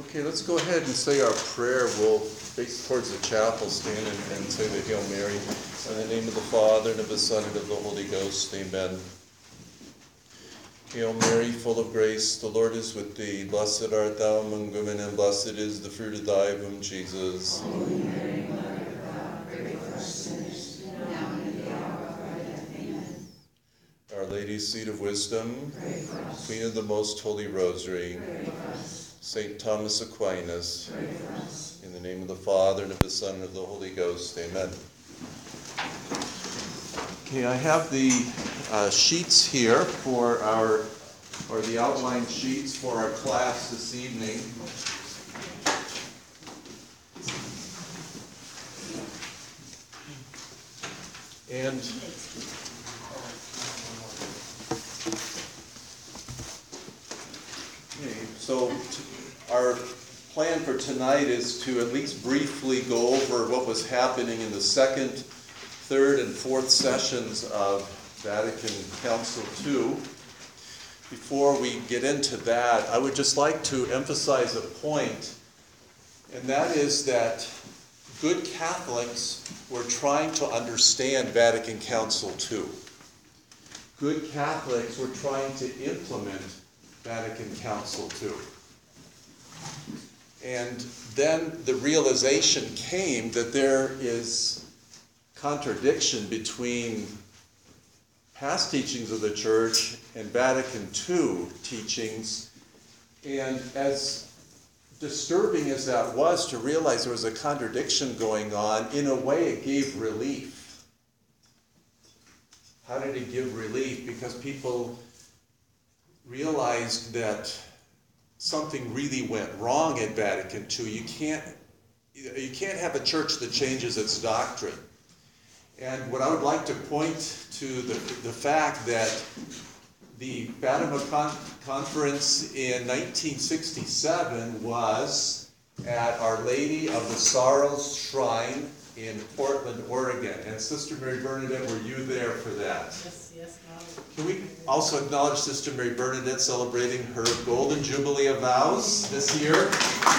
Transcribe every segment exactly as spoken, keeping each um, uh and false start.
Okay, let's go ahead and say our prayer. We'll face towards the chapel, stand and, and say the Hail Mary. In the name of the Father, and of the Son, and of the Holy Ghost. Amen. Hail Mary, full of grace, the Lord is with thee. Blessed art thou among women, and blessed is the fruit of thy womb, Jesus. Holy Mary, Mother of God, pray for us sinners, now and at the hour of our death. Amen. Our Lady, seat of wisdom, Pray for us. Queen of the Most Holy Rosary, Pray for us. Saint Thomas Aquinas, Pray for us. in the name of the Father, and of the Son, and of the Holy Ghost. Amen. Okay, I have the uh, sheets here for our, or the outline sheets for our class this evening. And okay, so t- our plan for tonight is to at least briefly go over what was happening in the second, third, and fourth sessions of Vatican Council two. Before we get into that, I would just like to emphasize a point, and that is that good Catholics were trying to understand Vatican Council two. Good Catholics were trying to implement Vatican Council two. And then the realization came that there is contradiction between past teachings of the Church and Vatican two teachings. And as disturbing as that was to realize there was a contradiction going on, in a way it gave relief. How did it give relief? Because people realized that something really went wrong at Vatican two. You can't, you can't have a church that changes its doctrine. And what I would like to point to the, the fact that the Fatima Con- Conference in nineteen sixty-seven was at Our Lady of the Sorrows Shrine in Portland, Oregon. And Sister Mary Bernadette, were you there for that? Yes, yes, no. Can we also acknowledge Sister Mary Bernadette celebrating her Golden Jubilee of Vows this year?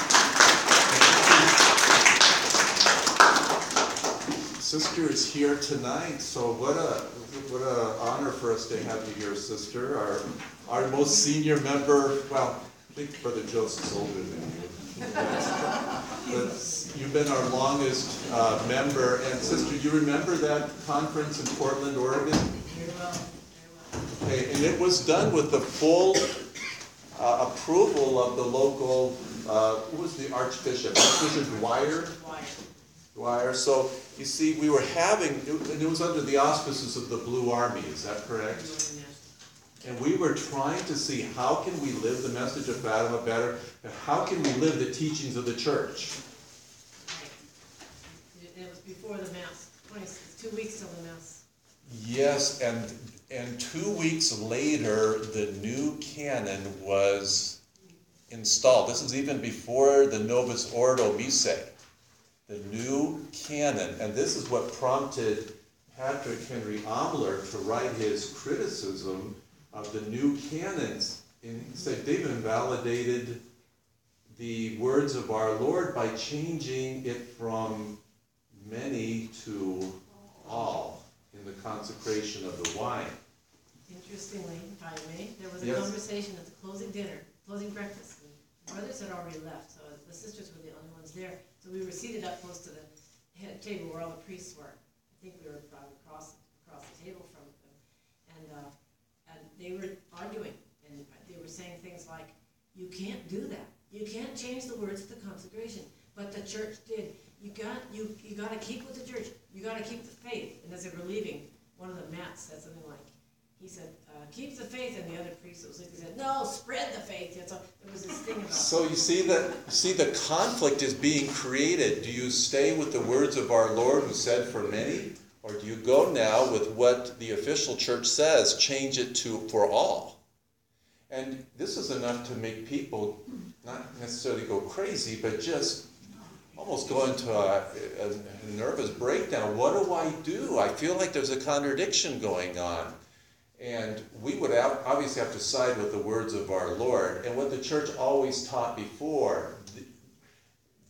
Sister is here tonight, so what a what a honor for us to have you here, Sister. Our our most senior member. Well, I think Brother Joseph's older than you, but you've been our longest uh, member. And Sister, you remember that conference in Portland, Oregon? Very well, very well. Okay, and it was done with the full uh, approval of the local. Uh, who was the Archbishop? Archbishop Dwyer. Wire. Dwyer. So you see, we were having, and it was under the auspices of the Blue Army. Is that correct? And we were trying to see how can we live the message of Fatima better, and how can we live the teachings of the Church. Right. It was before the Mass, twenty, two weeks till the Mass. Yes, and and two weeks later, the new canon was installed. This is even before the Novus Ordo Missae. The new canon, and this is what prompted Patrick Henry Omler to write his criticism of the new canons. And he said they've invalidated the words of our Lord by changing it from many to all in the consecration of the wine. Interestingly, if I may, there was a Yes. conversation at the closing dinner, closing breakfast. The brothers had already left, so the sisters were the only ones there. So we were seated up close to the head table where all the priests were. I think we were probably across across the table from them, and uh, and they were arguing, and they were saying things like, "You can't do that. You can't change the words of the consecration." But the church did. You got you you got to keep with the church. You got to keep the faith. And as they were leaving, one of the mats said something like, he said, uh, "Keep the faith," and the other priest was like, he said, "No, spread the faith." And so there was this thing about. So you see that see the conflict is being created. Do you stay with the words of our Lord who said for many, or do you go now with what the official church says, change it to for all? And this is enough to make people not necessarily go crazy, but just almost go into a, a nervous breakdown. What do I do? I feel like there's a contradiction going on. And we would obviously have to side with the words of our Lord. And what the church always taught before,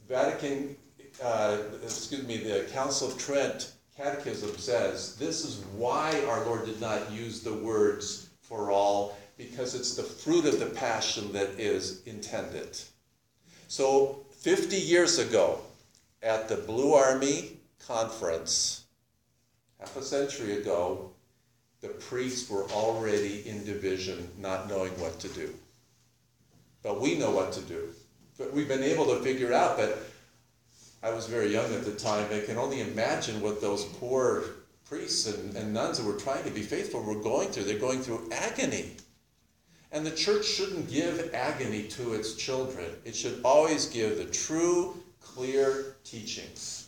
Vatican, uh, excuse me, the Council of Trent Catechism says, this is why our Lord did not use the words for all, because it's the fruit of the passion that is intended. So fifty years ago, at the Blue Army Conference, half a century ago, the priests were already in division, not knowing what to do. But we know what to do. But we've been able to figure out that, I was very young at the time, I can only imagine what those poor priests and, and nuns who were trying to be faithful were going through. They're going through agony. And the church shouldn't give agony to its children. It should always give the true, clear teachings.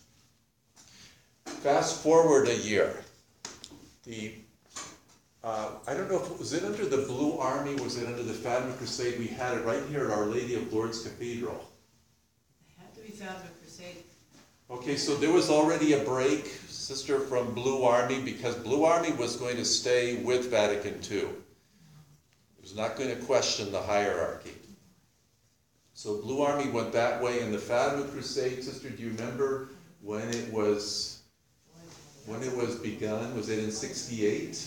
Fast forward a year. The uh, I don't know if, was it under the Blue Army, was it under the Fatima Crusade? We had it right here at Our Lady of Lourdes Cathedral. It had to be Fatima Crusade. Okay, so there was already a break, sister, from Blue Army, because Blue Army was going to stay with Vatican two. It was not going to question the hierarchy. So Blue Army went that way, and the Fatima Crusade, sister, do you remember when it was when it was begun? Was it in sixty-eight?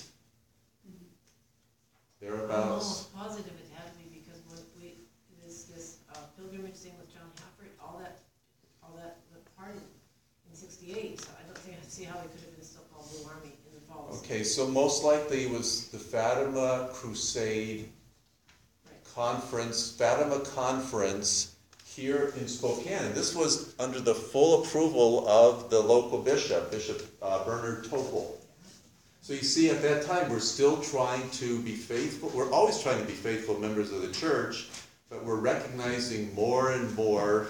I'm Thereabouts. almost positive it had to be, because when we, this, this uh, pilgrimage thing with John Hafford, all that, all that was part in sixty-eight, so I don't think, I see how it could have been still called Blue Army in the falls. Okay, so most likely it was the Fatima Crusade Right. Conference, Fatima Conference here in Spokane. And this was under the full approval of the local bishop, Bishop uh, Bernard Topol. So you see, at that time, we're still trying to be faithful. We're always trying to be faithful members of the church, but we're recognizing more and more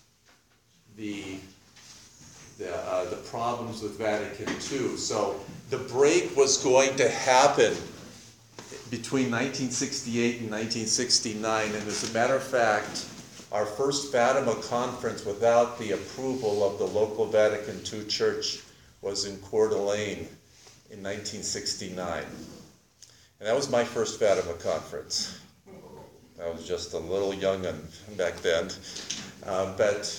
the the, uh, the problems with Vatican two. So the break was going to happen between nineteen sixty-eight and nineteen sixty-nine, and as a matter of fact, our first Fatima conference without the approval of the local Vatican two church was in Coeur d'Alene in nineteen sixty-nine. And that was my first Fatima conference. I was just a little young back then. Uh, but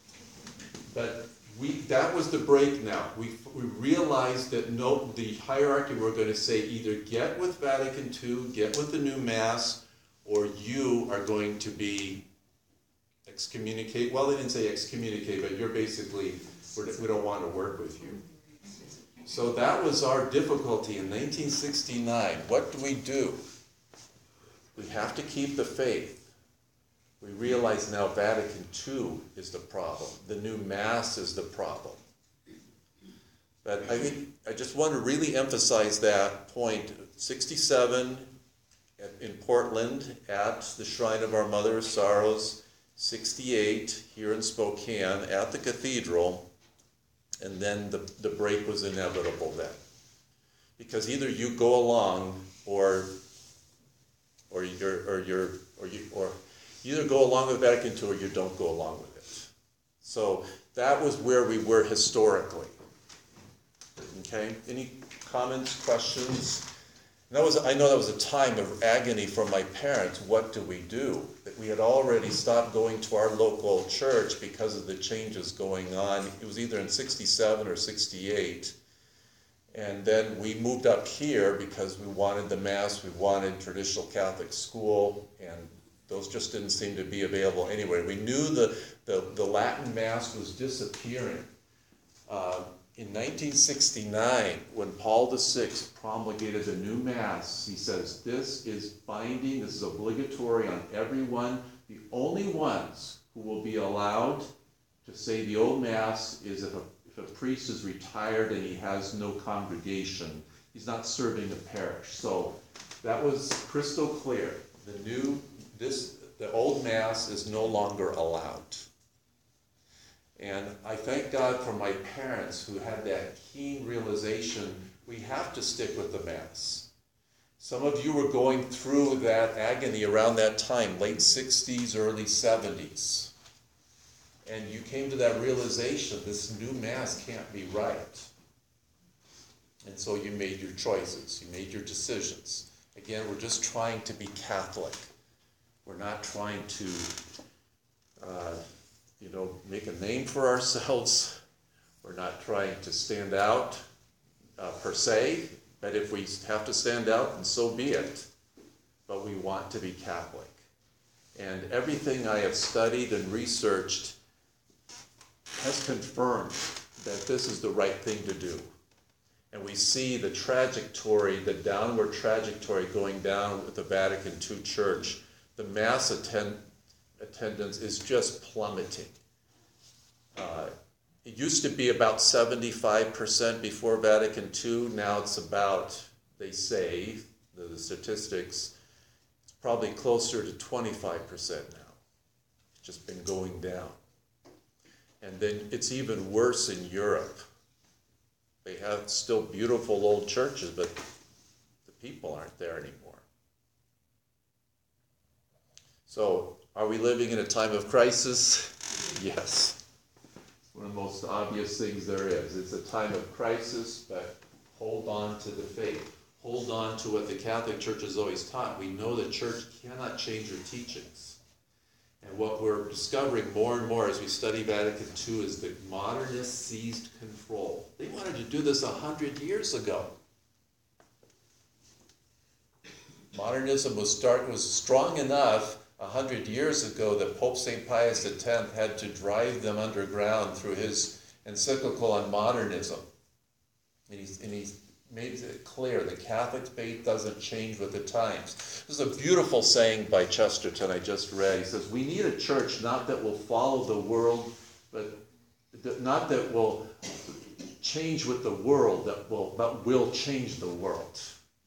but we that was the break now. We, we realized that no, the hierarchy were going to say either get with Vatican two, get with the new Mass, or you are going to be excommunicate. Well, they didn't say excommunicate, but you're basically, we're, we don't want to work with you. So that was our difficulty in nineteen sixty-nine. What do we do? We have to keep the faith. We realize now Vatican two is the problem. The new Mass is the problem. But I think I just want to really emphasize that point. sixty-seven in Portland at the Shrine of Our Mother of Sorrows. sixty-eight here in Spokane at the cathedral. And then the, the break was inevitable then. Because either you go along or or you're or you're or you or you either go along with Vatican two or you don't go along with it. So that was where we were historically. Okay? Any comments, questions? And that was, I know that was a time of agony for my parents. What do we do? That we had already stopped going to our local church because of the changes going on. It was either in sixty-seven or sixty-eight. And then we moved up here because we wanted the Mass, we wanted traditional Catholic school, and those just didn't seem to be available anywhere. We knew the, the, the Latin Mass was disappearing. Uh, In nineteen sixty-nine, when Paul the Sixth promulgated the new Mass, he says, this is binding, this is obligatory on everyone. The only ones who will be allowed to say the old Mass is if a, if a priest is retired and he has no congregation. He's not serving the parish. So that was crystal clear. The new, this, the old Mass is no longer allowed. And I thank God for my parents who had that keen realization, we have to stick with the Mass. Some of you were going through that agony around that time, late sixties, early seventies. And you came to that realization, this new Mass can't be right. And so you made your choices, you made your decisions. Again, we're just trying to be Catholic. We're not trying to uh, you know, make a name for ourselves. We're not trying to stand out uh, per se, but if we have to stand out, then so be it. But we want to be Catholic. And everything I have studied and researched has confirmed that this is the right thing to do. And we see the trajectory, the downward trajectory going down with the Vatican Two Church. The mass attend, attendance is just plummeting. Uh, it used to be about seventy-five percent before Vatican Two. Now it's about, they say, the, the statistics, it's probably closer to twenty-five percent now. It's just been going down. And then it's even worse in Europe. They have still beautiful old churches, but the people aren't there anymore. So, are we living in a time of crisis? Yes. One of the most obvious things there is. It's a time of crisis, but hold on to the faith. Hold on to what the Catholic Church has always taught. We know the Church cannot change her teachings. And what we're discovering more and more as we study Vatican Two is that modernists seized control. They wanted to do this a hundred years ago. Modernism was start was strong enough a hundred years ago that Pope Saint Pius the tenth had to drive them underground through his encyclical on modernism. And he, and he made it clear the Catholic faith doesn't change with the times. This is a beautiful saying by Chesterton I just read. He says, we need a church not that will follow the world, but not that will change with the world, that will, but will change the world.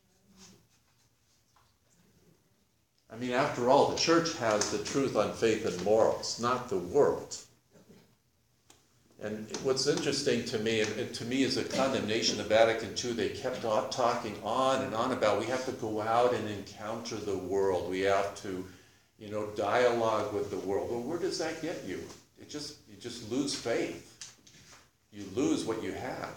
I mean, after all, the church has the truth on faith and morals, not the world. And what's interesting to me, and, and to me is a condemnation of Vatican Two, they kept on talking on and on about we have to go out and encounter the world. We have to, you know, dialogue with the world. Well, where does that get you? It just, you just lose faith. You lose what you had.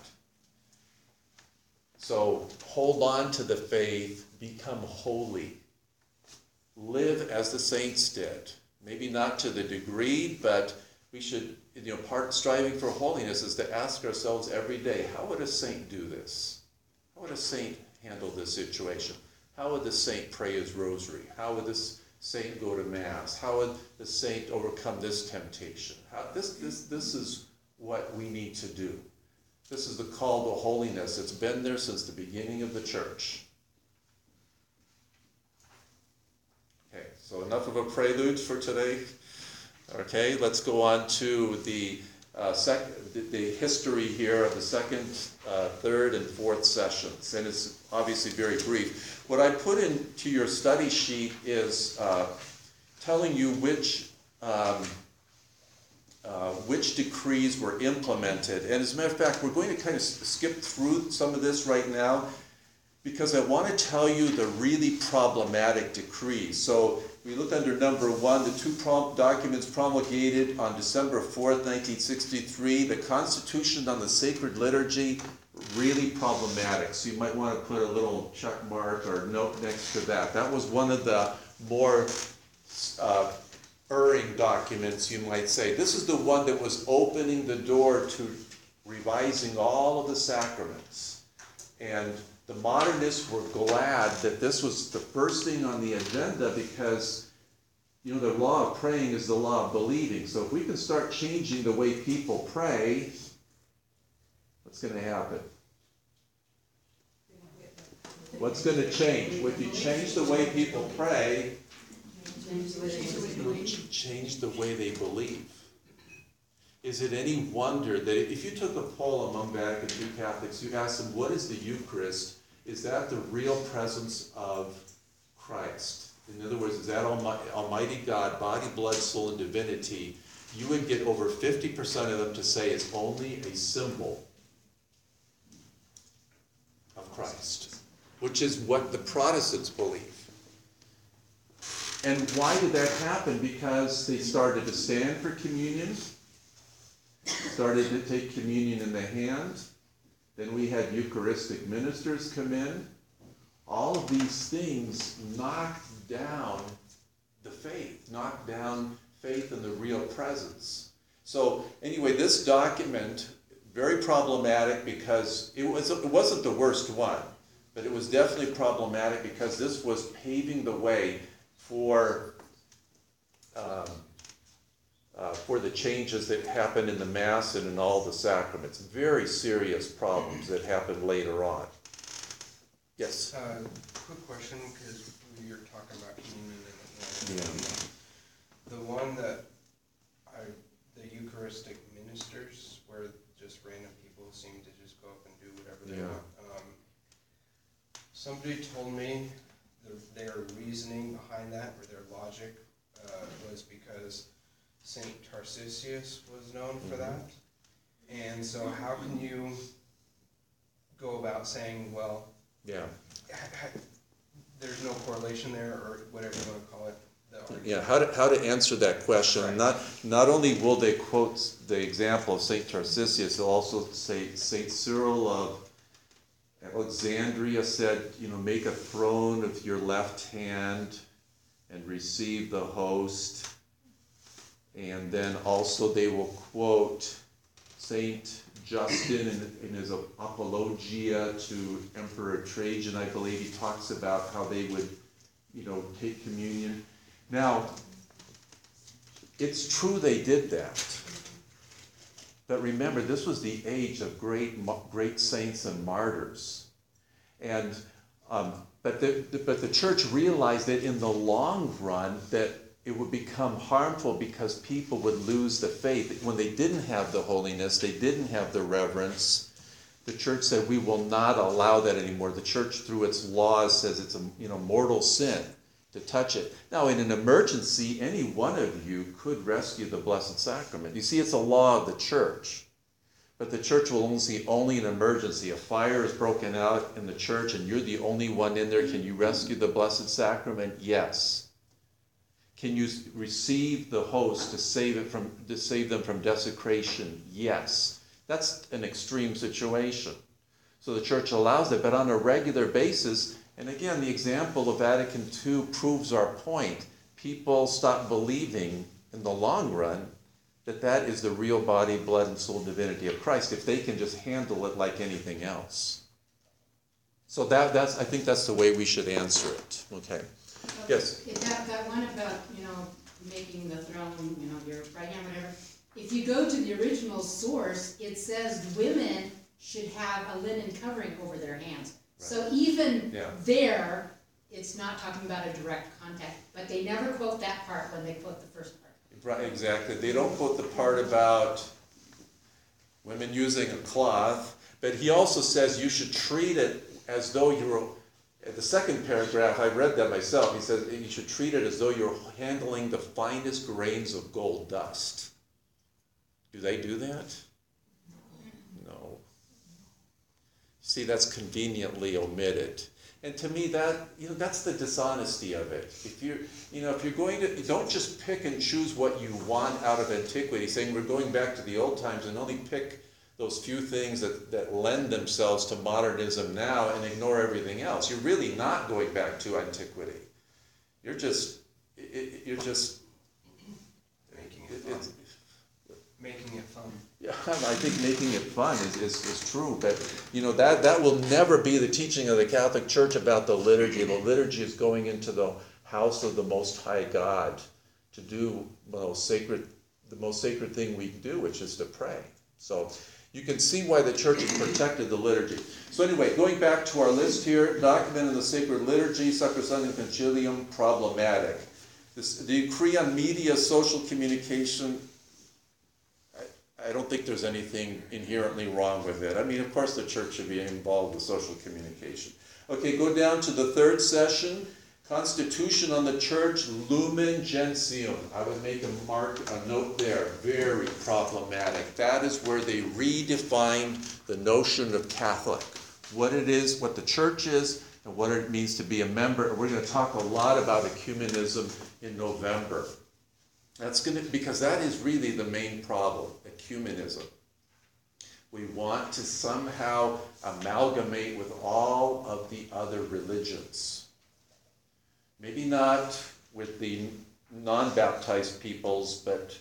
So hold on to the faith, become holy. Live as the saints did. Maybe not to the degree, but we should, you know, part striving for holiness is to ask ourselves every day, how would a saint do this? How would a saint handle this situation? How would the saint pray his rosary? How would this saint go to Mass? How would the saint overcome this temptation? How, this, this, this is what we need to do. This is the call to holiness. It's been there since the beginning of the church. Okay, so enough of a prelude for today. Okay, let's go on to the, uh, sec- the, the history here of the second, uh, third, and fourth sessions. And it's obviously very brief. What I put into your study sheet is uh, telling you which, um, uh, which decrees were implemented. And as a matter of fact, we're going to kind of skip through some of this right now because I want to tell you the really problematic decrees. So we look under number one, the two prom- documents promulgated on December fourth, nineteen sixty-three, the Constitution on the Sacred Liturgy, really problematic. So you might want to put a little check mark or note next to that. That was one of the more uh, erring documents, you might say. This is the one that was opening the door to revising all of the sacraments. And the modernists were glad that this was the first thing on the agenda because, you know, the law of praying is the law of believing. So if we can start changing the way people pray, what's going to happen? What's going to change? If you change the way people pray, change the way they believe. Is it any wonder that if you took a poll among Vatican Two Catholics, you asked them, what is the Eucharist? Is that the real presence of Christ? In other words, is that Almighty, Almighty God, body, blood, soul, and divinity? You would get over fifty percent of them to say it's only a symbol of Christ, which is what the Protestants believe. And why did that happen? Because they started to stand for communion, started to take communion in the hand. Then we had Eucharistic ministers come in. All of these things knocked down the faith, knocked down faith in the real presence. So anyway, this document, very problematic because it, was, it wasn't the worst one, but it was definitely problematic because this was paving the way for um, uh, for the changes that happened in the Mass and in all the sacraments. Very serious problems that happened later on. Yes? Uh, quick question, because we were talking about communion and Yeah. the one that I, the Eucharistic ministers, where just random people seem to just go up and do whatever they Yeah. want. Um, somebody told me their, their reasoning behind that, or their logic, uh, was because Saint Tarcisius was known for that. And so how can you go about saying, well, Yeah. there's no correlation there, or whatever you want to call it? The argument. Yeah, how to, how to answer that question. Right. Not, not only will they quote the example of Saint Tarcisius, they'll also say Saint Cyril of Alexandria said, you know, make a throne of your left hand and receive the host. And then also they will quote Saint Justin in, in his Apologia to Emperor Trajan, I believe. He talks about how they would, you know, take communion. Now, it's true they did that. But remember, this was the age of great, great saints and martyrs. And, um, but, the, the, but the church realized that in the long run that it would become harmful because people would lose the faith. When they didn't have the holiness, they didn't have the reverence, the church said, we will not allow that anymore. The church, through its laws, says it's a you know mortal sin to touch it. Now, in an emergency, any one of you could rescue the Blessed Sacrament. You see, it's a law of the church. But the church will only see only an emergency. A fire is broken out in the church and you're the only one in there. Can you rescue the Blessed Sacrament? Yes. Can you receive the host to save it from to save them from desecration? Yes. That's an extreme situation. So the church allows it, but on a regular basis, and again, the example of Vatican Two proves our point. People stop believing in the long run that that is the real body, blood, and soul divinity of Christ if they can just handle it like anything else. So that, that's, I think that's the way we should answer it. Okay. Yes. Okay, that, that one about, you know, making the throne, you know, your right hand, whatever. If you go to the original source, it says women should have a linen covering over their hands. Right. So even yeah. there, it's not talking about a direct contact, but they never quote that part when they quote the first part. Right, exactly. They don't quote the part about women using a cloth, but he also says you should treat it as though you were. At the second paragraph, I read that myself. He says you should treat it as though you're handling the finest grains of gold dust. Do they do that? No. See, that's conveniently omitted. And to me, that you know, that's the dishonesty of it. If you're, you know, if you're going to, you don't just pick and choose what you want out of antiquity, saying we're going back to the old times and only pick those few things that, that lend themselves to modernism now and ignore everything else. You're really not going back to antiquity. You're just, it, you're just making it fun. It's, making it fun. Yeah, I think making it fun is, is, is true, but you know that, that will never be the teaching of the Catholic Church about the liturgy. The liturgy is going into the house of the Most High God to do the most sacred, the most sacred thing we do, which is to pray. So you can see why the Church has protected the liturgy. So anyway, going back to our list here, document in the sacred liturgy, Sacrosanctum Concilium, problematic. This, the decree on media, social communication, I don't think there's anything inherently wrong with it. I mean, of course the church should be involved with social communication. Okay, go down to the third session. Constitution on the Church, Lumen Gentium. I would make a mark, a note there. Very problematic. That is where they redefined the notion of Catholic. What it is, what the church is, and what it means to be a member. And we're going to talk a lot about ecumenism in November. That's going to, because that is really the main problem, ecumenism. We want to somehow amalgamate with all of the other religions. Maybe not with the non-baptized peoples, but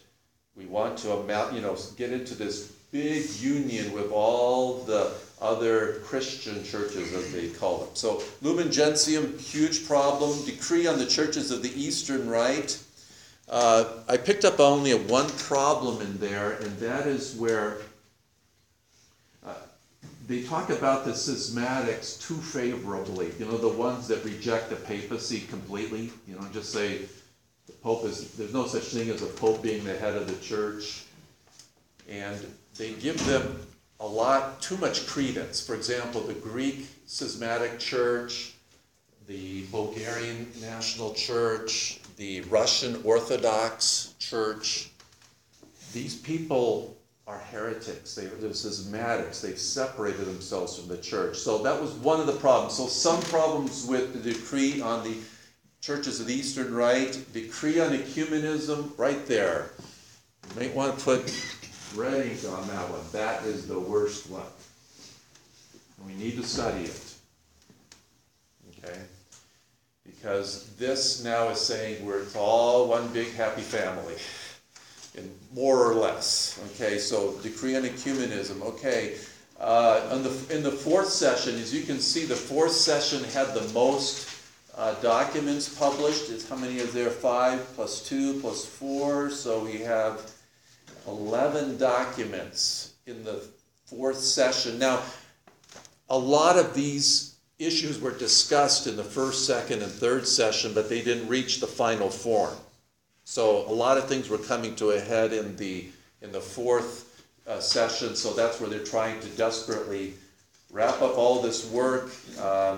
We want to amount, you know, get into this big union with all the other Christian churches, as they call them. So Lumen Gentium, huge problem. Decree on the churches of the Eastern Rite. Uh, I picked up only one problem in there, and that is where uh, they talk about the schismatics too favorably. You know, the ones that reject the papacy completely. You know, just say the Pope is, there's no such thing as a Pope being the head of the church. And they give them a lot, too much credence. For example, the Greek Schismatic Church, the Bulgarian National Church, the Russian Orthodox Church. These people are heretics. They, they're schismatics. They've separated themselves from the church. So that was one of the problems. So some problems with the decree on the churches of the Eastern Rite, decree on ecumenism, right there. You might want to put red ink on that one. That is the worst one. And we need to study it. Okay? Because this now is saying we're it's all one big happy family. And more or less. Okay, so decree on ecumenism. Okay. Uh, on the, in the fourth session, as you can see, the fourth session had the most uh, documents published. It's, how many is there? Five plus two plus four. So we have eleven documents in the fourth session. Now, a lot of these issues were discussed in the first, second, and third session, but they didn't reach the final form. So a lot of things were coming to a head in the in the fourth uh, session. So that's where they're trying to desperately wrap up all this work um,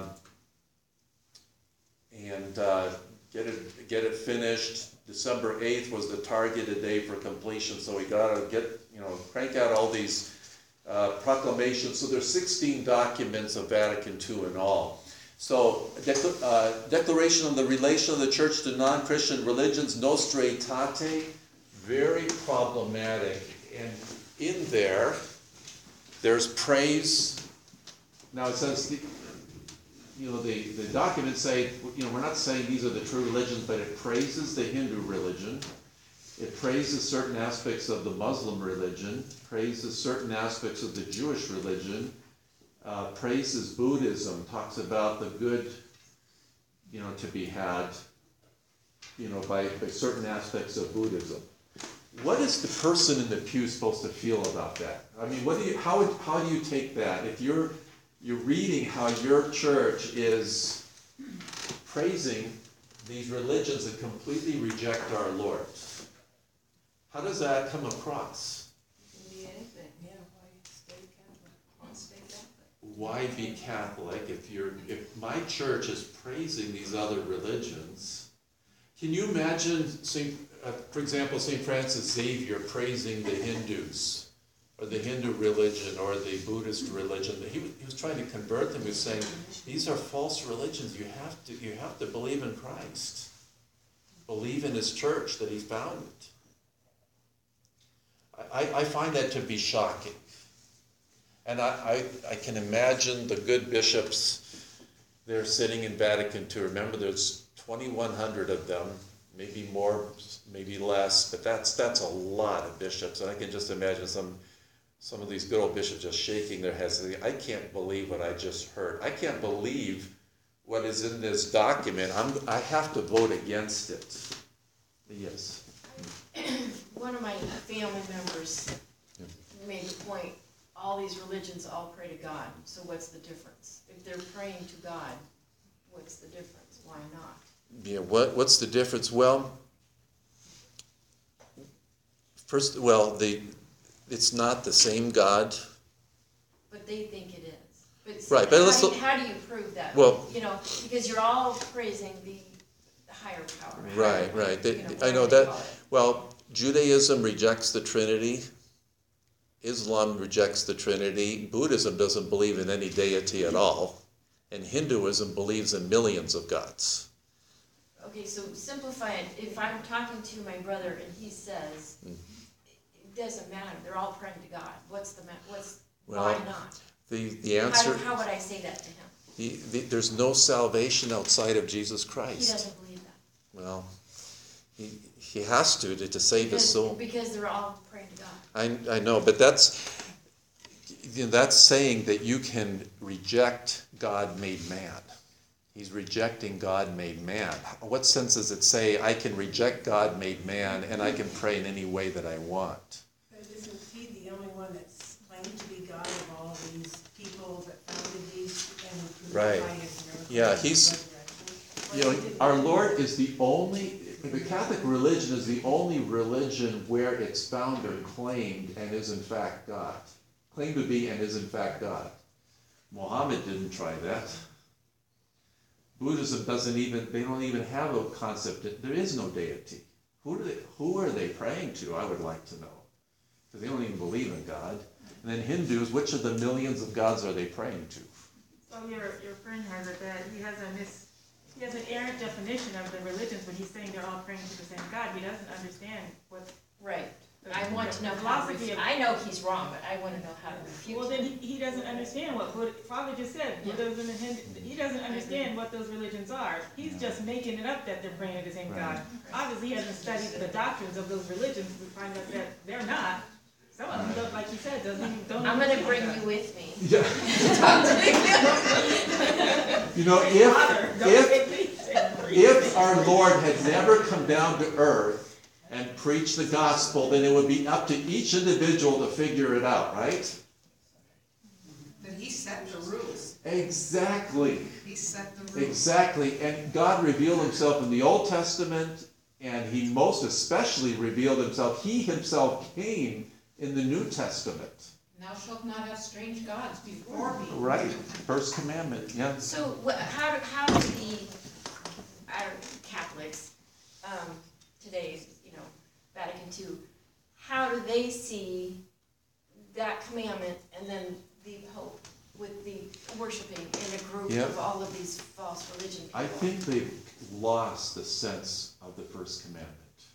and uh, get it get it finished. December eighth was the targeted day for completion, so we got to get, you know, crank out all these uh, proclamations. So there's sixteen documents of Vatican two in all. So, decla- uh, Declaration on the Relation of the Church to Non-Christian Religions, Nostra Aetate, very problematic. And in there, there's praise. Now it says, the, you know, the, the documents say, you know, we're not saying these are the true religions, but it praises the Hindu religion. It praises certain aspects of the Muslim religion, praises certain aspects of the Jewish religion, uh, praises Buddhism, talks about the good, you know, to be had, you know, by, by certain aspects of Buddhism. What is the person in the pew supposed to feel about that? I mean, what do you, how, how do you take that? If you're You're reading how your church is praising these religions that completely reject our Lord. How does that come across? It can be anything. Yeah, why stay Catholic? Why stay Catholic? Why be Catholic if you're if my church is praising these other religions? Can you imagine, Saint, uh, for example, Saint Francis Xavier praising the Hindus, or the Hindu religion, or the Buddhist religion? He was, he was trying to convert them. He was saying, these are false religions. You have to, you have to believe in Christ. Believe in his church that he founded. I, I find that to be shocking. And I, I, I can imagine the good bishops, they're sitting in Vatican two. Remember, there's twenty-one hundred of them, maybe more, maybe less, but that's that's a lot of bishops. And I can just imagine some Some of these good old bishops just shaking their heads saying, I can't believe what I just heard. I can't believe what is in this document. I'm, I have to vote against it. Yes. One of my family members Yeah. made the point, all these religions all pray to God, so what's the difference? If they're praying to God, what's the difference? Why not? Yeah, what, what's the difference? Well, first, well, the... It's not the same God. But they think it is. But see, Right, but how, let's do you, look- how do you prove that? Well- You know, because you're all praising the higher power. Right, higher, right. They, you know, I know whatever they that. call it. Well, Judaism rejects the Trinity. Islam rejects the Trinity. Buddhism doesn't believe in any deity at all. And Hinduism believes in millions of gods. Okay, so simplify it. If I'm talking to my brother and he says, Mm. it doesn't matter, they're all praying to God. What's the, ma- what's, Well, why not? The, the How, answer, how would I say that to him? the, the, there's no salvation outside of Jesus He Christ. doesn't believe that. Well, He, he has to, to to save his Because- soul. Because they're all praying to God. I, I know, but that's, you know, that's saying that you can reject God made man. He's rejecting God made man. What sense does it say, I can reject God made man and I can pray in any way that I want? But isn't he the only one that's claimed to be God of all these people that founded these and Right. by his miracles Yeah, and he's- resurrection? You know, Or he didn't our do Lord that? is the only, the Catholic religion is the only religion where its founder claimed and is in fact God. Claimed to be and is in fact God. Muhammad didn't try that. Buddhism doesn't even, they don't even have a concept, that there is no deity. Who do they, who are they praying to, I would like to know. Because they don't even believe in God. And then Hindus, which of the millions of gods are they praying to? So your, your friend has it that he has a mis, he has an errant definition of the religions when he's saying they're all praying to the same God. He doesn't understand what, Right. I want to know how to, Philosophy ref- of- I know he's wrong, but I want to know how to refute well, him. then he, he doesn't understand what Buddha, Father just said, Yeah. Buddhism and Hindu, he doesn't understand what those religions are. He's just making it up that they're praying to the same God. Obviously, he hasn't studied the doctrines of those religions to find out that they're not. Some of them, don't- like you said, doesn't even, don't. I'm gonna even bring God. you with me. Yeah. You know, if, Father, don't if make me say- If our Lord had never come down to earth and preached the gospel, then it would be up to each individual to figure it out, right? But he set the rules. Exactly. He set the rules. Exactly. And God revealed himself in the Old Testament, and he most especially revealed himself. He himself came in the New Testament. Thou shalt not have strange gods before me. Right. First commandment, yeah. So wha- how do, how do the, our Catholics, um, today's, you know, Vatican two, how do they see that commandment and then the Pope with the worshiping in a group Yeah. of all of these false religion people? I think they've lost the sense of the first commandment.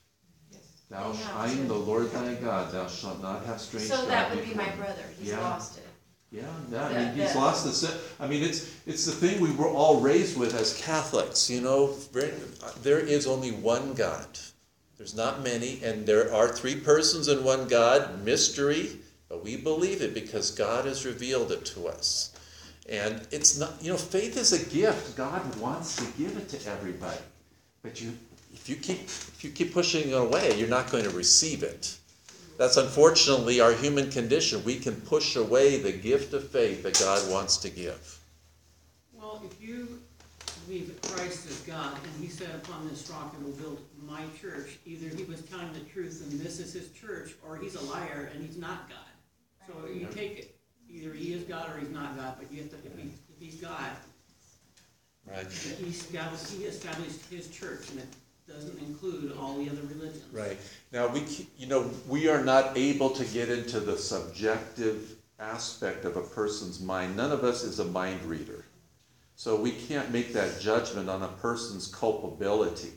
Thou, They have I am to. the Lord thy God, thou shalt not have strange gods So that would be before my me. brother, he's Yeah. lost it. Yeah, yeah, I That- mean, he's that- lost the sen- I mean, it's, it's the thing we were all raised with as Catholics, you know, very- there is only one God. There's not many, and there are three persons in one God, mystery, but we believe it because God has revealed it to us. And it's not, you know, faith is a gift. God wants to give it to everybody. But you, if you keep, if you keep pushing it away, you're not going to receive it. That's unfortunately our human condition. We can push away the gift of faith that God wants to give. Well, if you believe that Christ is God, and he said, upon this rock I will build my church, either he was telling the truth and this is his church, or he's a liar and he's not God. So you take it, either he is God or he's not God, but you have to, if, he, if he's God, Right. he established, he established his church, and it doesn't include all the other religions. Right. Now, we, ke- you know, we are not able to get into the subjective aspect of a person's mind. None of us is a mind reader. So we can't make that judgment on a person's culpability.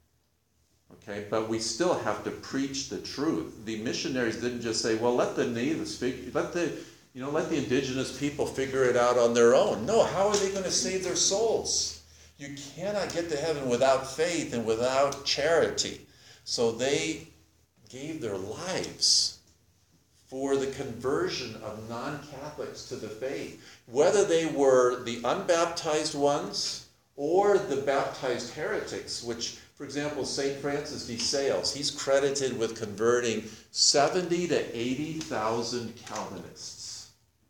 Okay, but we still have to preach the truth. The missionaries didn't just say, well, let the natives figure, let the, you know, let the indigenous people figure it out on their own. No, how are they going to save their souls? You cannot get to heaven without faith and without charity. So they gave their lives for the conversion of non-Catholics to the faith. Whether they were the unbaptized ones or the baptized heretics, which, for example, Saint Francis de Sales, he's credited with converting seventy to eighty thousand Calvinists.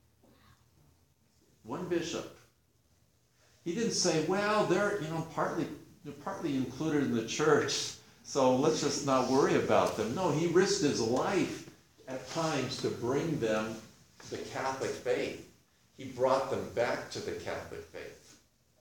One bishop. He didn't say, well, they're, you know, partly, they're partly included in the church, so let's just not worry about them. No, he risked his life at times to bring them the Catholic faith. He brought them back to the Catholic faith.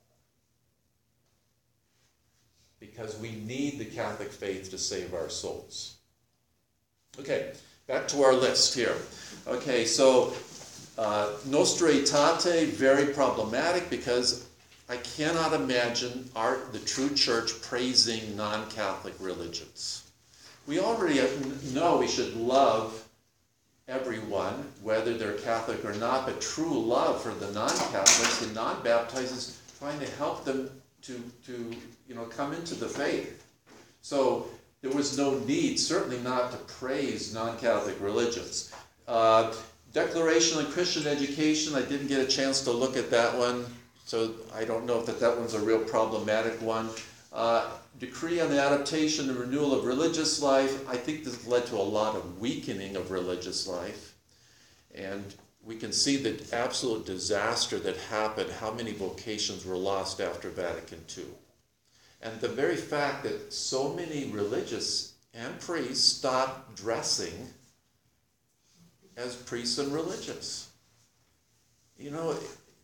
Because we need the Catholic faith to save our souls. Okay, back to our list here. Okay, so uh, Nostra Aetate, very problematic because I cannot imagine our, the true church praising non-Catholic religions. We already know we should love everyone, whether they're Catholic or not, but true love for the non-Catholics, the non-baptized, is trying to help them to, to you know, come into the faith. So there was no need, certainly not to praise non-Catholic religions. Uh, Declaration on Christian Education, I didn't get a chance to look at that one, so I don't know if that, that one's a real problematic one. Uh, Decree on the Adaptation and Renewal of Religious Life, I think this led to a lot of weakening of religious life. And we can see the absolute disaster that happened, how many vocations were lost after Vatican Two. And the very fact that so many religious and priests stopped dressing as priests and religious. You know,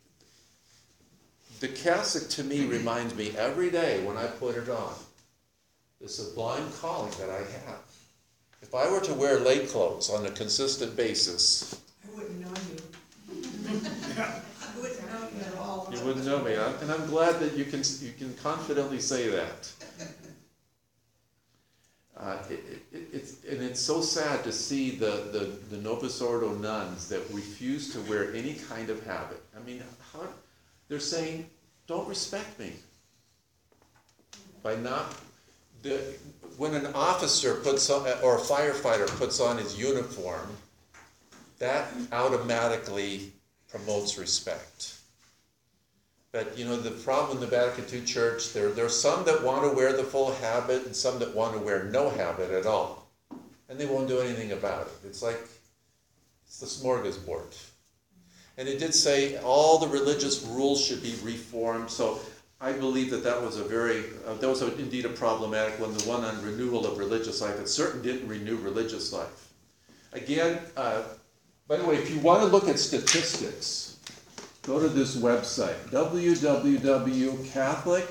the cassock to me reminds me every day when I put it on, the sublime calling that I have. If I were to wear lay clothes on a consistent basis, I wouldn't know you. I wouldn't know you at all. you wouldn't know me, huh? And I'm glad that you can you can confidently say that. Uh, it, it, it's, and it's so sad to see the, the, the Novus Ordo nuns that refuse to wear any kind of habit. I mean, how, they're saying, don't respect me. By not, the, when an officer puts on, or a firefighter puts on his uniform, that automatically promotes respect. But, you know, the problem in the Vatican Two Church, there, there are some that want to wear the full habit and some that want to wear no habit at all. And they won't do anything about it. It's like, it's the smorgasbord. And it did say all the religious rules should be reformed. So I believe that that was a very, uh, that was a, indeed a problematic one, the one on renewal of religious life. It certainly didn't renew religious life. Again, uh, by the way, if you want to look at statistics, go to this website, w w w dot catholic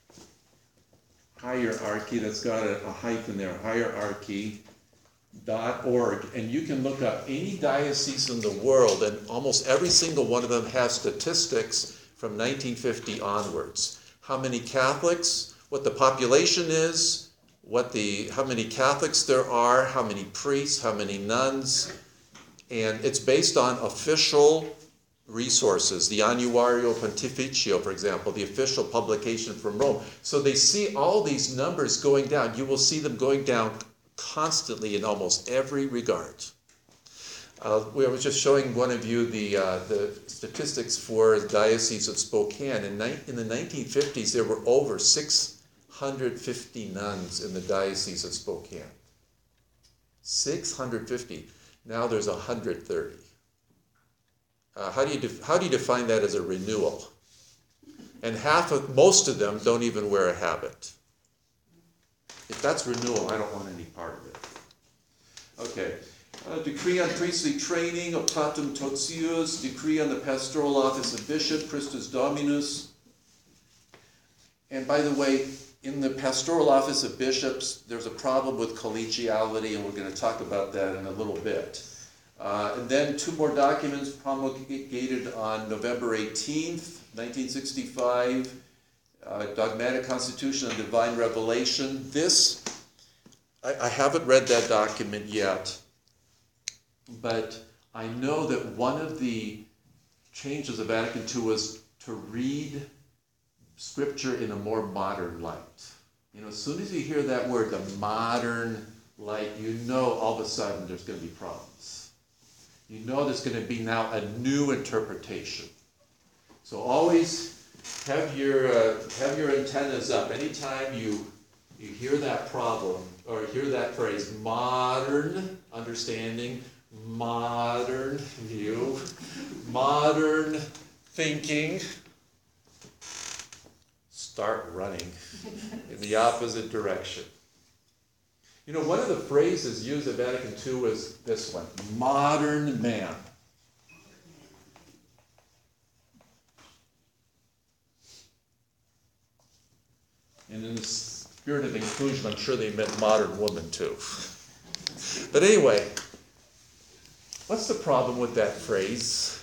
hierarchy, that's got a, a hyphen there, hierarchy dot org, and you can look up any diocese in the world, and almost every single one of them has statistics from nineteen fifty onwards. How many Catholics, what the population is, what the, how many Catholics there are, how many priests, how many nuns, and it's based on official resources, the Annuario Pontificio, for example, the official publication from Rome. So they see all these numbers going down. You will see them going down constantly in almost every regard. Uh, we were just showing one of you the, uh, the statistics for the Diocese of Spokane. In, ni- in the nineteen fifties, there were over six hundred fifty nuns in the Diocese of Spokane. six hundred fifty. Now there's one hundred thirty. Uh, how do you def- how do you define that as a renewal? And half of, most of them don't even wear a habit. If that's renewal, I don't want any part of it. Okay. Uh, decree on priestly training, Optatum Totius, decree on the pastoral office of bishop, Christus Dominus. And by the way, in the pastoral office of bishops, there's a problem with collegiality, and we're going to talk about that in a little bit. Uh, and then two more documents promulgated on November eighteenth, nineteen sixty-five, uh, Dogmatic Constitution on Divine Revelation. This, I, I haven't read that document yet, but I know that one of the changes of Vatican Two was to read Scripture in a more modern light. You know, as soon as you hear that word, the modern light, you know all of a sudden there's going to be problems. You know there's going to be now a new interpretation. So always have your uh, have your antennas up. Anytime you you hear that problem or hear that phrase, modern understanding, modern view, modern thinking, start running in the opposite direction. You know, one of the phrases used at Vatican Two was this one, modern man. And in the spirit of inclusion, I'm sure they meant modern woman too. But anyway, what's the problem with that phrase?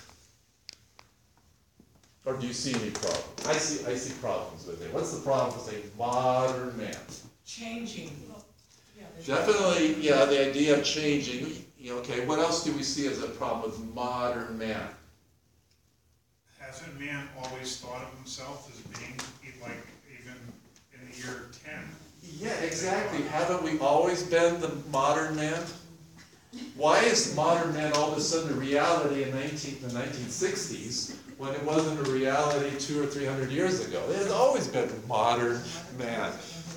Or do you see any problem? I see I see problems with it. What's the problem with saying modern man? Changing. Definitely, yeah, the idea of changing. You know, okay, what else do we see as a problem with modern man? Hasn't man always thought of himself as being like even in the year ten? Yeah, exactly. Haven't we always been the modern man? Why is the modern man all of a sudden a reality in nineteen, the nineteen sixties when it wasn't a reality two or three hundred years ago? It has always been modern man.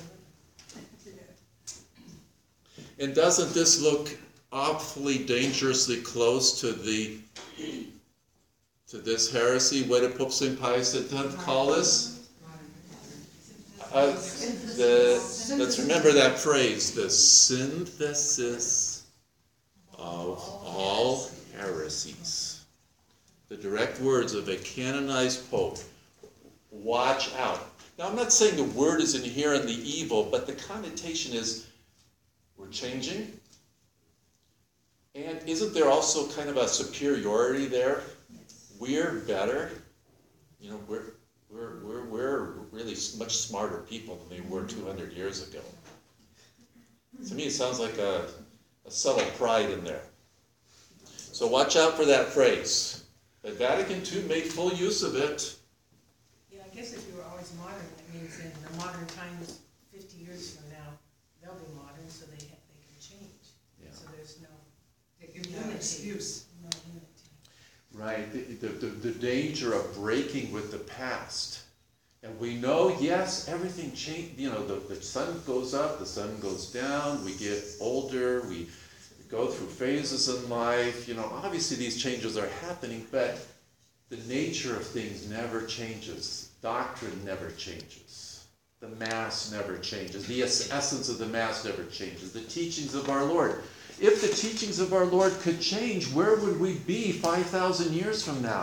And doesn't this look awfully dangerously close to the to this heresy? What did Pope Saint Pius the tenth call this? Uh, the, let's remember that phrase, the synthesis of all heresies. The direct words of a canonized pope. Watch out. Now, I'm not saying the word is inherently evil, but the connotation is we're changing. And isn't there also kind of a superiority there? We're better. You know, we're we're we're we're really much smarter people than they were two hundred years ago. To me, it sounds like a, a subtle pride in there. So watch out for that phrase. The Vatican two made full use of it. Yeah, I guess if you were always modern, that means in the modern times, fifty years from now, they'll be modern, so they ha- they can change. Yeah. So there's no They give no excuse. no unity. Right, the, the, the, the danger of breaking with the past. And we know, yes, everything changed, you know, the, the sun goes up, the sun goes down, we get older, we go through phases in life, you know, obviously these changes are happening, but the nature of things never changes. Doctrine never changes. The Mass never changes. The es- essence of the Mass never changes. The teachings of our Lord. If the teachings of our Lord could change, where would we be five thousand years from now?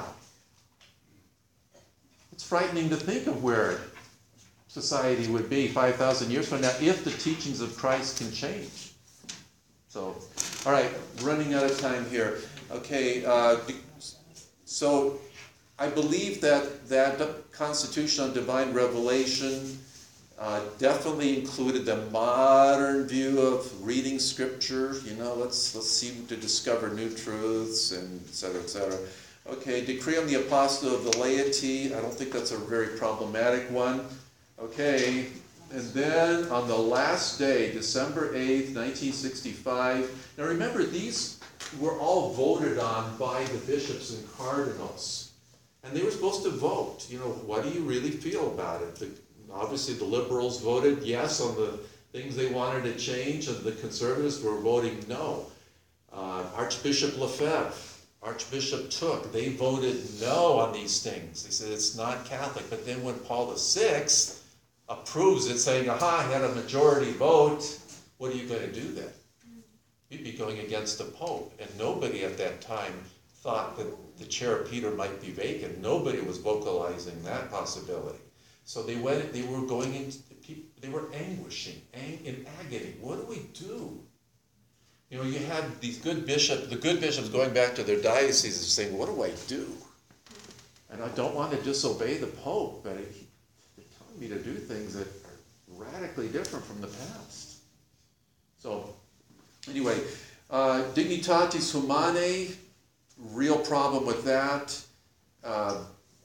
It's frightening to think of where society would be five thousand years from now if the teachings of Christ can change. So, all right, running out of time here. Okay, uh, so I believe that that Constitution on Divine Revelation uh, definitely included the modern view of reading Scripture. You know, let's let's see to discover new truths and et cetera, et cetera. Okay, decree on the apostle of the laity. I don't think that's a very problematic one. Okay, and then on the last day, December eighth, nineteen sixty-five. Now remember, these were all voted on by the bishops and cardinals. And they were supposed to vote. You know, what do you really feel about it? The, obviously the liberals voted yes on the things they wanted to change, and the conservatives were voting no. Uh, Archbishop Lefebvre, Archbishop Took, they voted no on these things. They said it's not Catholic. But then when Paul the Sixth approves it, saying, aha, I had a majority vote, what are you going to do then? You'd be going against the Pope. And nobody at that time thought that the chair of Peter might be vacant. Nobody was vocalizing that possibility. So they went, they were going into, they were anguishing, ang, in agony. What do we do? You know, you had these good bishops, the good bishops going back to their dioceses and saying, what do I do? And I don't want to disobey the Pope, but he, they're telling me to do things that are radically different from the past. So, anyway, uh, Dignitatis Humanae, real problem with that. Uh,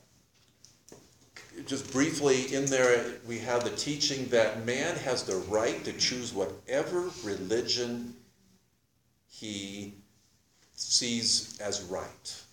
just briefly in there, we have the teaching that man has the right to choose whatever religion he sees as right.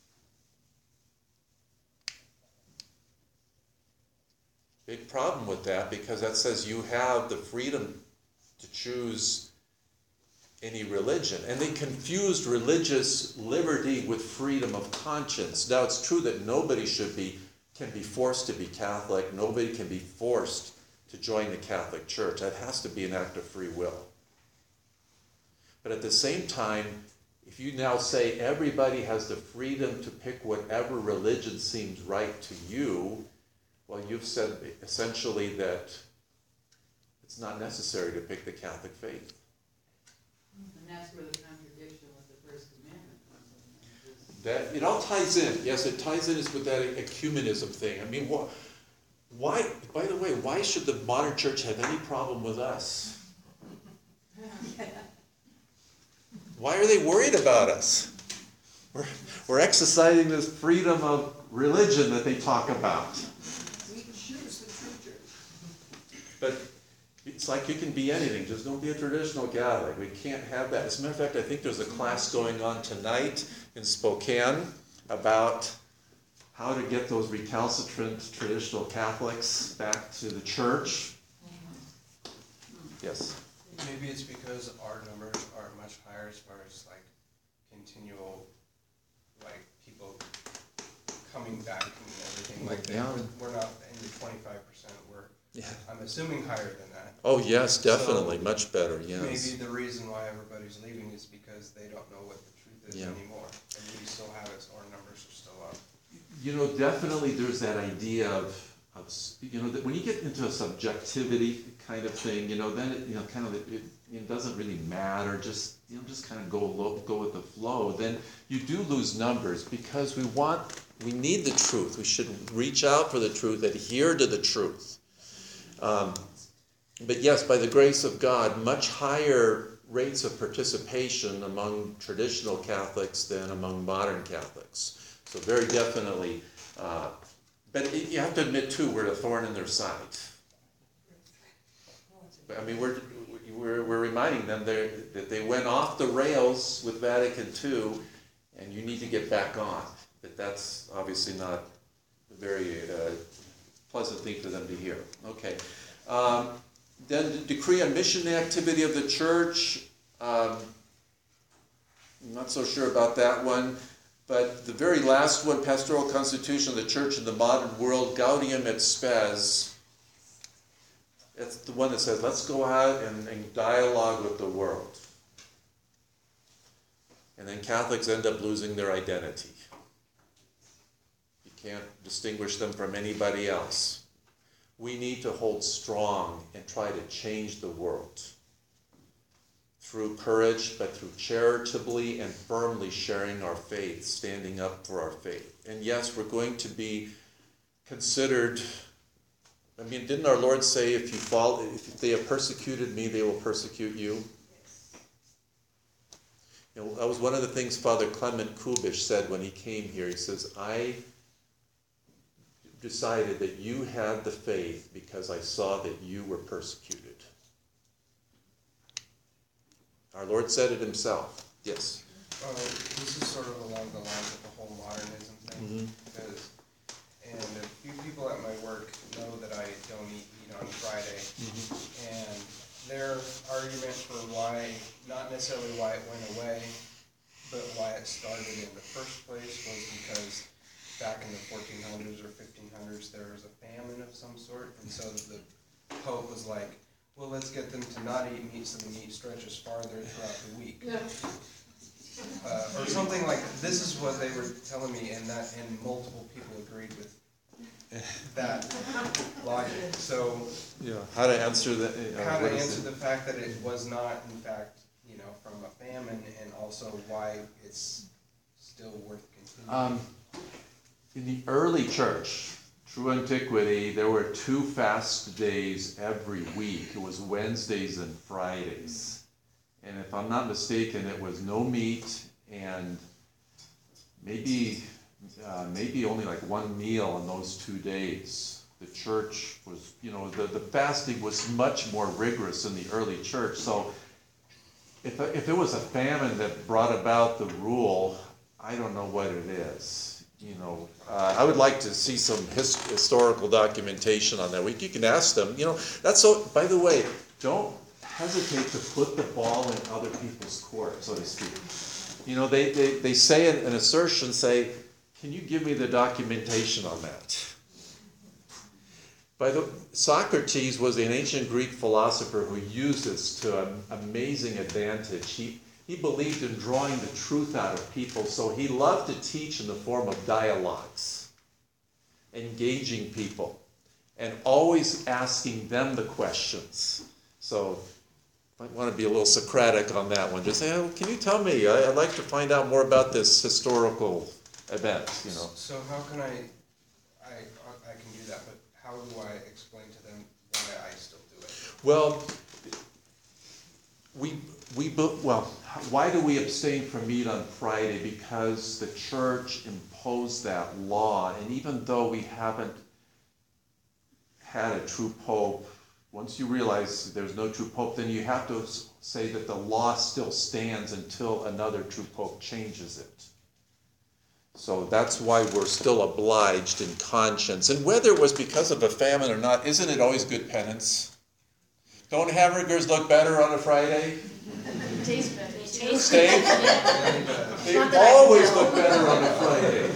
Big problem with that, because that says you have the freedom to choose any religion. And they confused religious liberty with freedom of conscience. Now, it's true that nobody should be, can be forced to be Catholic. Nobody can be forced to join the Catholic Church. That has to be an act of free will. But at the same time, if you now say everybody has the freedom to pick whatever religion seems right to you, well, you've said essentially that it's not necessary to pick the Catholic faith. And that's where the contradiction with the First Commandment comes in. That, it all ties in. Yes, it ties in with that ecumenism thing. I mean, wh- why, by the way, why should the modern church have any problem with us? Why are they worried about us? We're, we're exercising this freedom of religion that they talk about. We choose the true church. But It's like you can be anything, just don't be a traditional Catholic. We can't have that. As a matter of fact, I think there's a class going on tonight in Spokane about how to get those recalcitrant traditional Catholics back to the church. Yes. Maybe it's because our numbers are much higher as far as like continual, like people coming back and everything like that. Yeah. We're, we're not in the twenty-five percent. We're, Yeah. I'm assuming higher than that. Oh, yes, definitely, So, much better, yes. Maybe the reason why everybody's leaving is because they don't know what the truth is Yeah. anymore. And we still have it, so our numbers are still up. You know, definitely there's that idea of, of s- you know, that when you get into a subjectivity kind of thing, you know, then it, you know, kind of, it, it doesn't really matter, just, you know, just kind of go, lo- go with the flow. Then you do lose numbers because we want, we need the truth. We should reach out for the truth, adhere to the truth. Um, but yes, by the grace of God, much higher rates of participation among traditional Catholics than among modern Catholics. So very definitely, uh, but it, you have to admit too, we're a thorn in their side. I mean, we're, we're, we're reminding them that they went off the rails with Vatican Two, and you need to get back on. But that's obviously not a very uh, pleasant thing for them to hear. Okay. Um, then the decree on mission activity of the church. Um, I'm not so sure about that one. But the very last one, Pastoral Constitution of the Church in the Modern World, Gaudium et Spes. That's the one that says, let's go out and, and dialogue with the world. And then Catholics end up losing their identity. You can't distinguish them from anybody else. We need to hold strong and try to change the world. Through courage, but through charitably and firmly sharing our faith, standing up for our faith. And yes, we're going to be considered, I mean, didn't our Lord say, if you fall, if they have persecuted me, they will persecute you? You know, that was one of the things Father Clement Kubish said when he came here. He says, I decided that you had the faith because I saw that you were persecuted. Our Lord said it himself. Yes. Uh, this is sort of along the lines of the whole modernism thing, Mm-hmm. because, and a few people at my work know that I don't eat meat on Friday, Mm-hmm. and their argument for why, not necessarily why it went away, but why it started in the first place was because back in the fourteen hundreds or fifteen hundreds, there was a famine of some sort, and so the Pope was like, well, let's get them to not eat meat so the meat stretches farther throughout the week. Uh, or something like, this is what they were telling me, and that, and multiple people agreed with that logic. So, Yeah. How to answer that? Uh, how to what is answer it? the fact that it was not, in fact, you know, from a famine, and also why it's still worth continuing. Um, in the early church, true antiquity, there were two fast days every week. It was Wednesdays and Fridays. And if I'm not mistaken, it was no meat and maybe uh, maybe only like one meal on those two days. The church was, you know, the, the fasting was much more rigorous in the early church. So if, if it was a famine that brought about the rule, I don't know what it is. You know, uh, I would like to see some his, historical documentation on that. We, you can ask them. You know, that's so. By the way, don't hesitate to put the ball in other people's court, so to speak. You know, they they, they say an, an assertion. Say, can you give me the documentation on that? By the Socrates was an ancient Greek philosopher who used this to an amazing advantage. He He believed in drawing the truth out of people, so he loved to teach in the form of dialogues, engaging people, and always asking them the questions. So I want to be a little Socratic on that one. Just say, oh, can you tell me? I, I'd like to find out more about this historical event, you know. So how can I, I, I can do that, but how do I explain to them why I still do it? Well, we, we, well, why do we abstain from meat on Friday? Because the church imposed that law, and even though we haven't had a true pope once you realize there's no true pope, then you have to s- say that the law still stands until another true pope changes it. So that's why we're still obliged in conscience. And whether it was because of a famine or not, isn't it always good penance? Don't hamburgers look better on a Friday? Taste better. They taste Steak? They Not that I always know. look better on a Friday.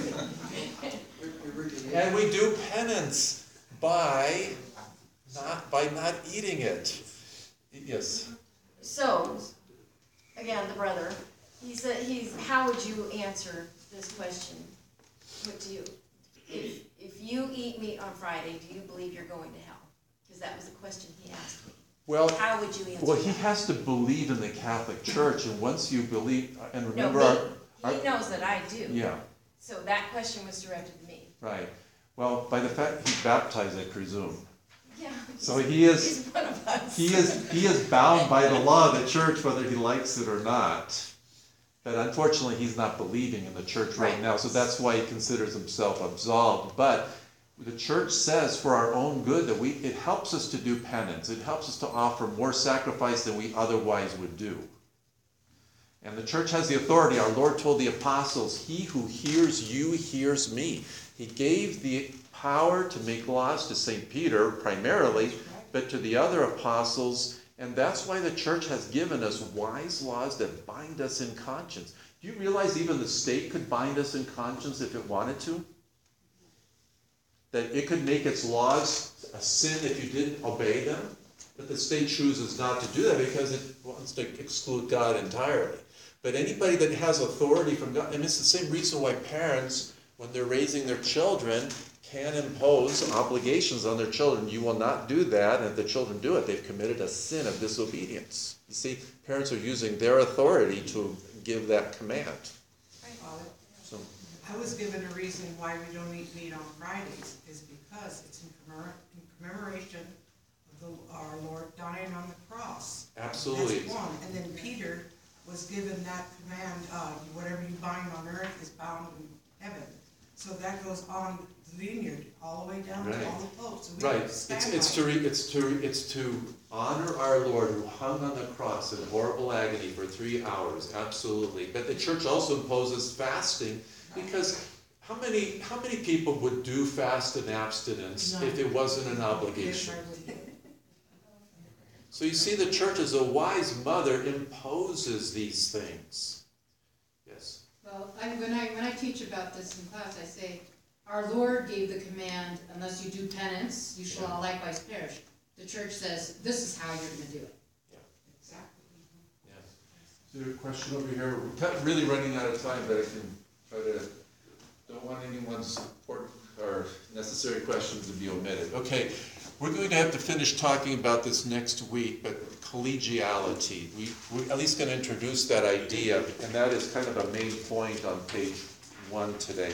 And we do penance by not by not eating it. Yes. So, again, the brother, he said, he's, how would you answer this question put to you? If, if you eat meat on Friday, do you believe you're going to hell? Because that was the question he asked me. Well, How would you answer well, he that? has to believe in the Catholic Church, and once you believe, and No, remember me. our, He knows that I do. yeah, So that question was directed to me. right. Well, by the fact he's baptized, I presume. Yeah. So he is, He's one of us. he is, he is bound by the law of the church whether he likes it or not. But unfortunately, he's not believing in the church right Right. now, so that's why he considers himself absolved. But the church says for our own good that we, it helps us to do penance. It helps us to offer more sacrifice than we otherwise would do. And the church has the authority. Our Lord told the apostles, he who hears you hears me. He gave the power to make laws to Saint Peter primarily, but to the other apostles. And that's why the church has given us wise laws that bind us in conscience. Do you realize even the state could bind us in conscience if it wanted to? That it could make its laws a sin if you didn't obey them? But the state chooses not to do that because it wants to exclude God entirely. But anybody that has authority from God, and it's the same reason why parents, when they're raising their children, can impose obligations on their children. You will not do that, and if the children do it, they've committed a sin of disobedience. You see, parents are using their authority to give that command. Father, So, I was given a reason why we don't eat meat on Fridays, is because it's in commemor- in commemoration of the, our Lord dying on the cross. absolutely. That's one, and then Peter was given that command, uh, whatever you bind on earth is bound in heaven. So that goes on the vineyard, all the way down Right. to all the popes. And we Right, have to it's, stand it's by to, it. re, it's to, it's to honor our Lord who hung on the cross in horrible agony for three hours, absolutely. But the church also imposes fasting, because how many, how many people would do fast and abstinence if it wasn't an obligation? So you see, the church as a wise mother imposes these things. Yes, Well, I, when I, when I teach about this in class, I say, our Lord gave the command, unless you do penance, you shall all likewise perish. The church says, this is how you're gonna do it. Exactly. is there a question over here? We're cut- really running out of time, but I can try to, don't want anyone's important or necessary questions to be omitted. Okay, we're going to have to finish talking about this next week, but collegiality. We, we're at least going to introduce that idea, and that is kind of a main point on page one today.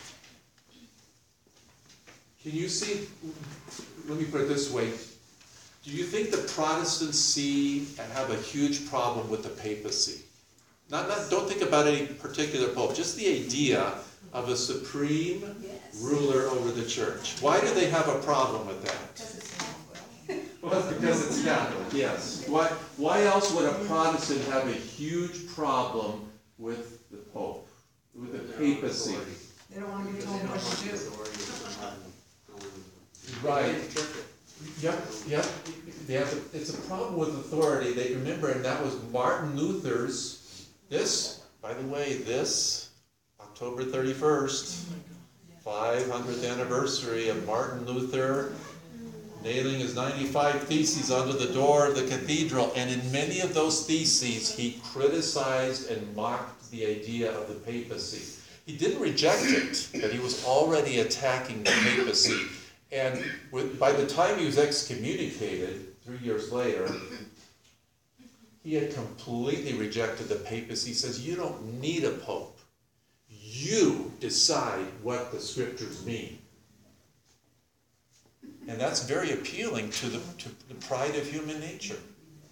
Can you see, let me put it this way, do you think the Protestants see and have a huge problem with the papacy? Not, not, don't think about any particular pope, just the idea of a supreme ruler over the church. Why do they have a problem with that? Well, it's because it's Catholic, yes. Why, why else would a Protestant have a huge problem with the Pope, with the papacy? They don't wanna be told what to do. Right. Yep, yep. They have a, it's a problem with authority. They remember, and that was Martin Luther's, this, by the way, this, October thirty-first, five hundredth anniversary of Martin Luther nailing his ninety-five theses onto the door of the cathedral. And in many of those theses, he criticized and mocked the idea of the papacy. He didn't reject it, but he was already attacking the papacy. And with, by the time he was excommunicated, three years later, he had completely rejected the papacy. He says, you don't need a pope. You decide what the scriptures mean. And that's very appealing to the, to the pride of human nature.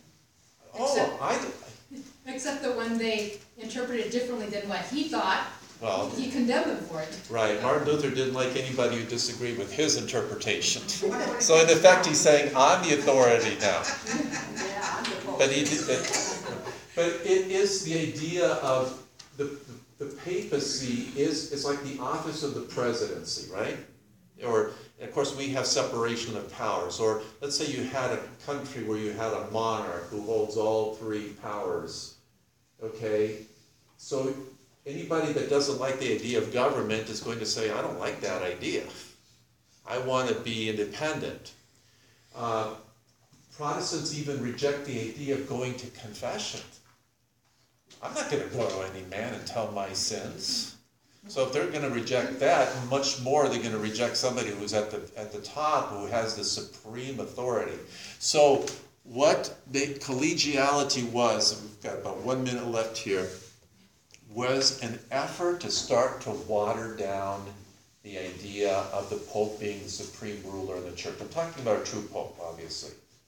Oh, Except- I, Except that when they interpret it differently than what he thought, Well, He condemned them for it. right, Martin Luther didn't like anybody who disagreed with his interpretation. So in effect, he's saying, I'm the authority now. Yeah, I'm the Pope. But he did, but, but it is the idea of the, the papacy is, is like the office of the presidency, right? Or, of course, we have separation of powers. Or let's say you had a country where you had a monarch who holds all three powers, okay? So anybody that doesn't like the idea of government is going to say, I don't like that idea. I want to be independent. Uh, Protestants even reject the idea of going to confession. I'm not going to go to any man and tell my sins. So if they're going to reject that, much more they're going to reject somebody who's at the, at the top, who has the supreme authority. So what the collegiality was, and we've got about one minute left here, was an effort to start to water down the idea of the Pope being the supreme ruler of the church. I'm talking about a true Pope, obviously.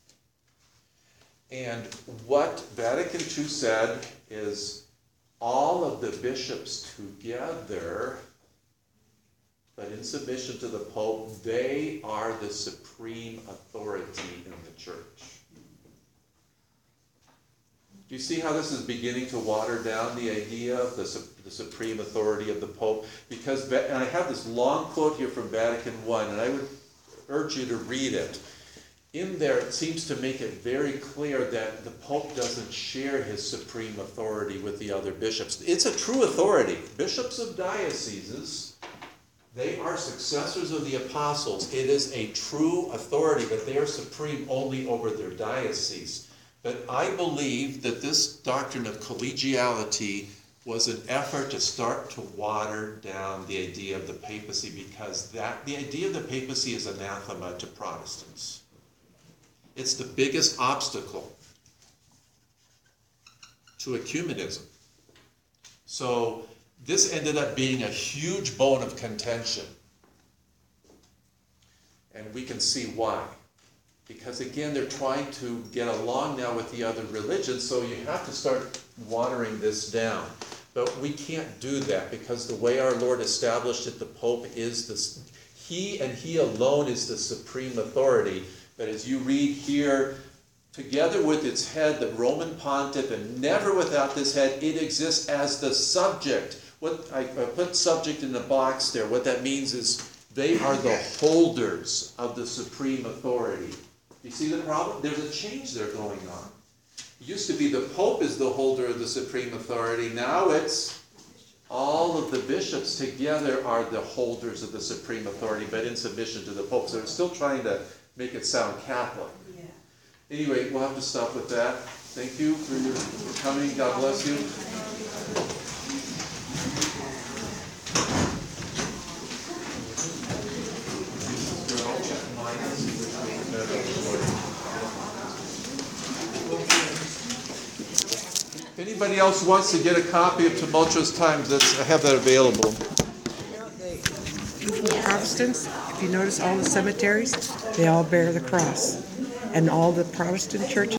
And what Vatican two said is all of the bishops together, but in submission to the Pope, they are the supreme authority in the church. Do you see how this is beginning to water down the idea of the, the supreme authority of the Pope? Because, and I have this long quote here from Vatican one, and I would urge you to read it. In there, it seems to make it very clear that the Pope doesn't share his supreme authority with the other bishops. It's a true authority. Bishops of dioceses, they are successors of the apostles. It is a true authority, but they are supreme only over their diocese. But I believe that this doctrine of collegiality was an effort to start to water down the idea of the papacy, because that the idea of the papacy is anathema to Protestants. It's the biggest obstacle to ecumenism. So this ended up being a huge bone of contention. And we can see why. Because again, they're trying to get along now with the other religions, so you have to start watering this down. But we can't do that, because the way our Lord established it, the Pope is the, he and he alone is the supreme authority. But as you read here, together with its head, the Roman pontiff, and never without this head, it exists as the subject. What I, I put subject in the box there. What that means is they are the holders of the supreme authority. You see the problem? There's a change there going on. It used to be the Pope is the holder of the supreme authority. Now it's all of the bishops together are the holders of the supreme authority, but in submission to the Pope. So they're still trying to make it sound Catholic. Yeah. Anyway, we'll have to stop with that. Thank you for your for coming. God bless you. If anybody else wants to get a copy of Tumultuous Times, that's, I have that available. Protestants, if you notice all the cemeteries, they all bear the cross. And all the Protestant churches